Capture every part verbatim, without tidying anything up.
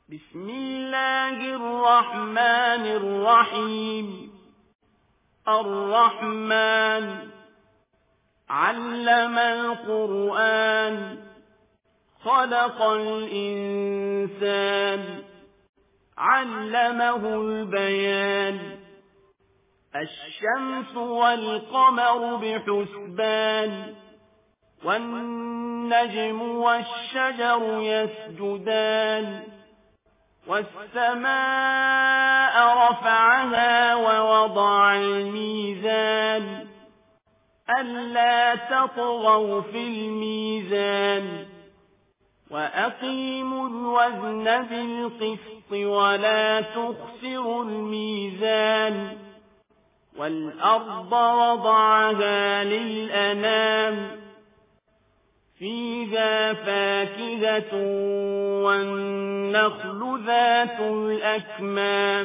بسم الله الرحمن الرحيم. الرحمن علم القرآن خلق الإنسان علمه البيان. الشمس والقمر بحسبان والنجم والشجر يسجدان. والسماء رفعها ووضع الميزان ألا تطغوا في الميزان وأقيموا الوزن بالقسط ولا تخسروا الميزان. والأرض وضعها للأنام فيها فاكهة والنخل ذات الأكمام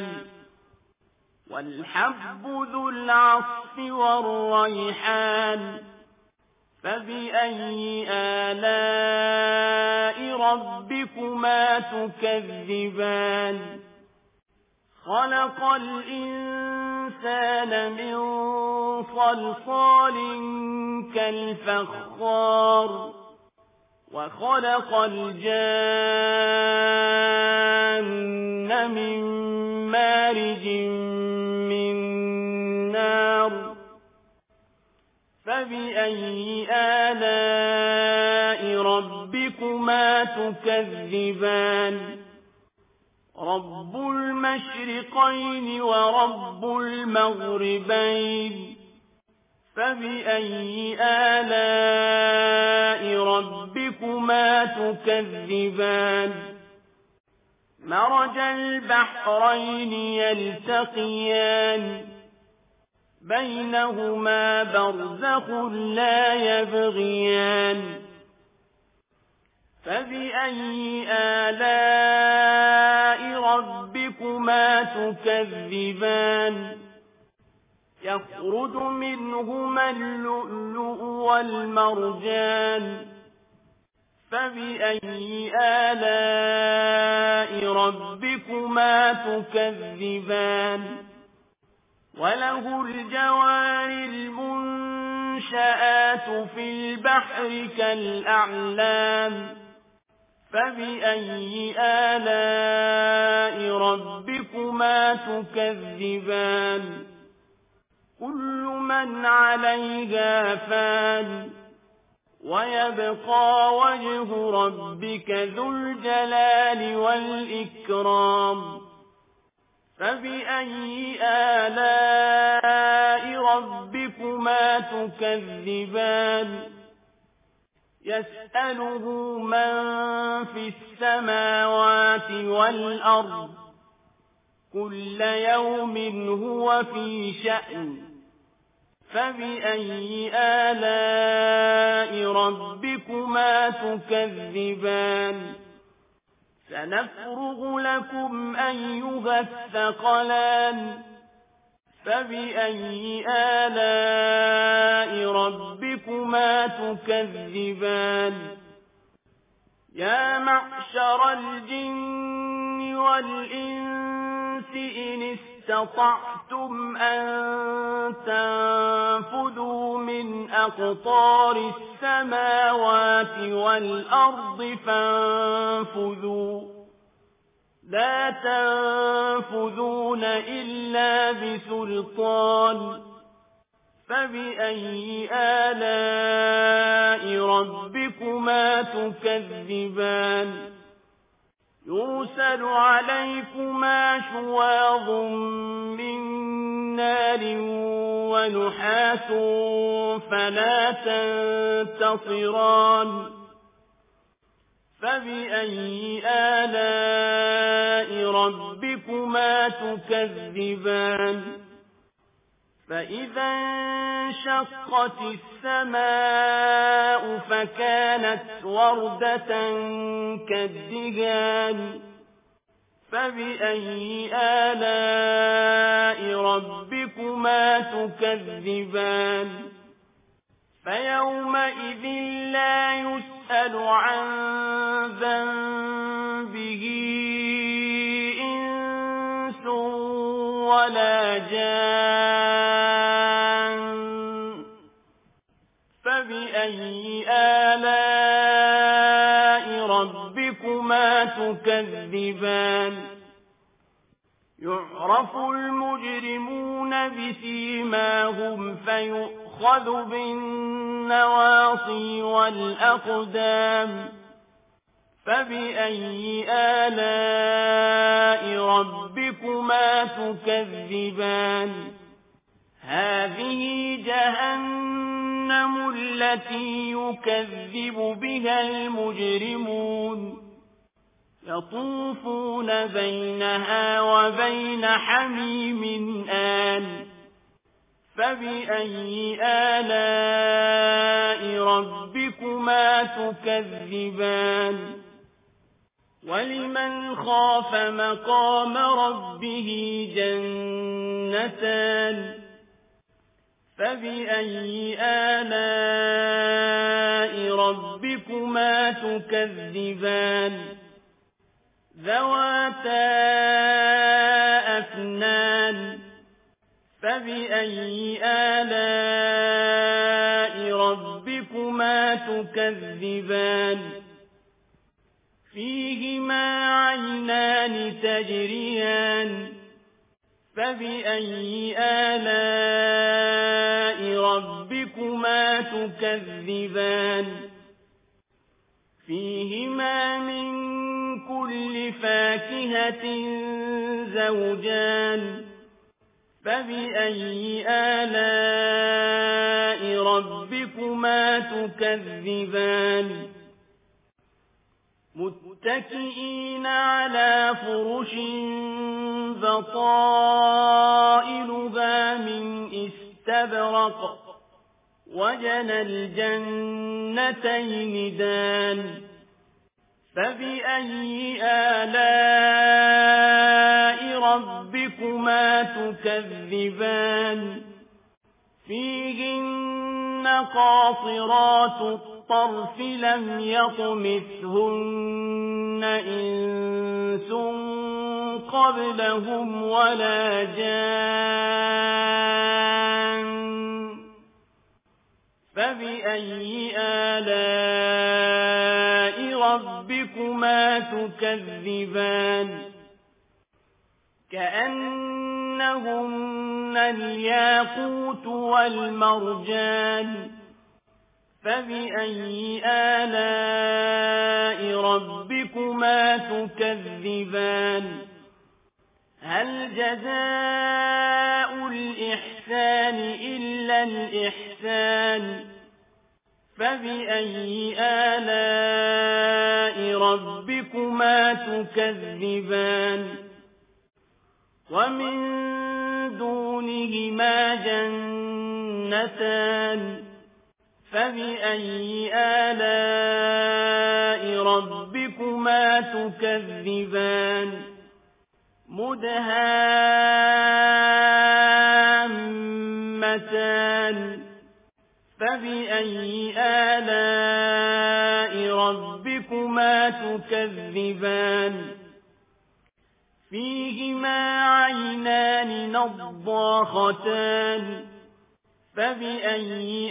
والحب ذو العصف والريحان. فبأي آلاء ربكما تكذبان؟ خلق الإنسان من صلصال كالفخار وخلق الجان من مارج من نار. فبأي آلاء ربكما تكذبان؟ رب المشرقين ورب المغربين. فبأي آلاء ربكما تكذبان؟ مرج البحرين يلتقيان بينهما برزخ لا يبغيان. فبأي آلاء ربكما تكذبان؟ يخرج منهما اللؤلؤ والمرجان. فبأي آلاء ربكما تكذبان؟ وله الجوار المنشآت في البحر كالأعلام. فبأي آلاء ربكما تكذبان؟ كل من عليها فان ويبقى وجه ربك ذو الجلال والإكرام. فبأي آلاء ربكما تكذبان؟ يسأله من في السماوات والأرض كل يوم هو في شأن. فبأي آلاء ربكما تكذبان؟ سنفرغ لكم أيها الثقلان. فبأي آلاء ربكما تكذبان؟ يا معشر الجن والإنس إن استطعتم أن تنفذوا من أقطار السماوات والأرض فانفذوا لا تنفذون إلا بسلطان. فبأي آلاء ربكما تكذبان؟ يرسل عليكما شواظ من نار ونحاس فلا تنتصران. فبأي آلاء ربكما تكذبان؟ فإذا انشقت السماء فكانت وردة كالدهان. فبأي آلاء ربكما تكذبان؟ فيومئذ لا يسأل عن ذنبه ولا جان فبأي آلاء ربكما تكذبان يعرف المجرمون بسيماهم فيؤخذ بالنواصي والأقدام فبأي آلاء ربكما تكذبان هذه جهنم التي يكذب بها المجرمون يطوفون بينها وبين حميم آن فبأي آلاء ربكما تكذبان ولمن خاف مقام ربه جنتان فبأي آلاء ربكما تكذبان ذواتا أفنان فبأي آلاء ربكما تكذبان فيهما عينان تجريان فبأي آلاء ربكما تكذبان فيهما من كل فاكهة زوجان فبأي آلاء ربكما تكذبان متكئين على فرش بطائلها من استبرق وجنى الجنتين دان فبأي آلاء ربكما تكذبان فيهن قاصرات الطرف لم يطمثهن إنس قبلهم ولا جان فبأي آلاء ربكما تكذبان كأنهن الياقوت والمرجان فبأي آلاء ربكما تكذبان هل جزاء الإحسان إلا الإحسان فبأي آلاء ربكما تكذبان ومن دونهما جنتان فبأي آلاء ربكما تكذبان مدهامتان فبأي آلاء ربكما تكذبان فيهما عينان نضاختان فبأي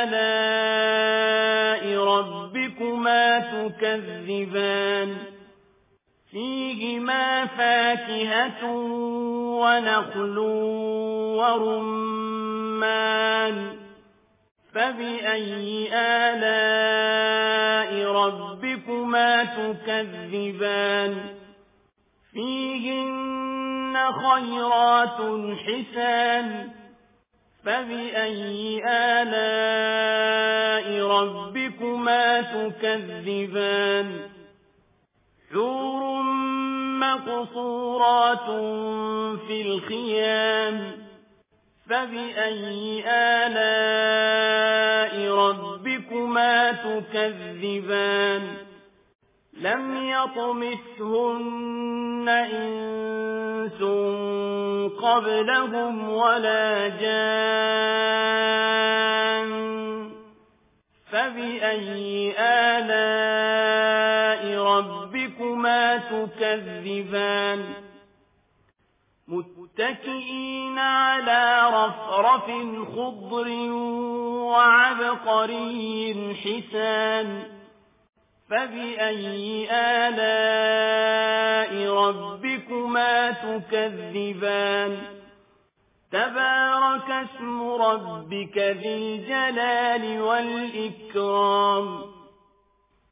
آلاء ربكما تكذبان فيهما فاكهة ونخل ورمان فبأي آلاء ربكما تكذبان فيهن خيرات حسان فبأي آلاء ربكما تكذبان حور مقصورات في الخيام فبأي آلاء ربكما تكذبان لم يطمثهن إنس قبلهم ولا جان فبأي آلاء ربكما تكذبان متكئين على رفرف خضر وعبقري حسان فبأي آلاء ربكما تكذبان تبارك اسم ربك ذي الجلال والإكرام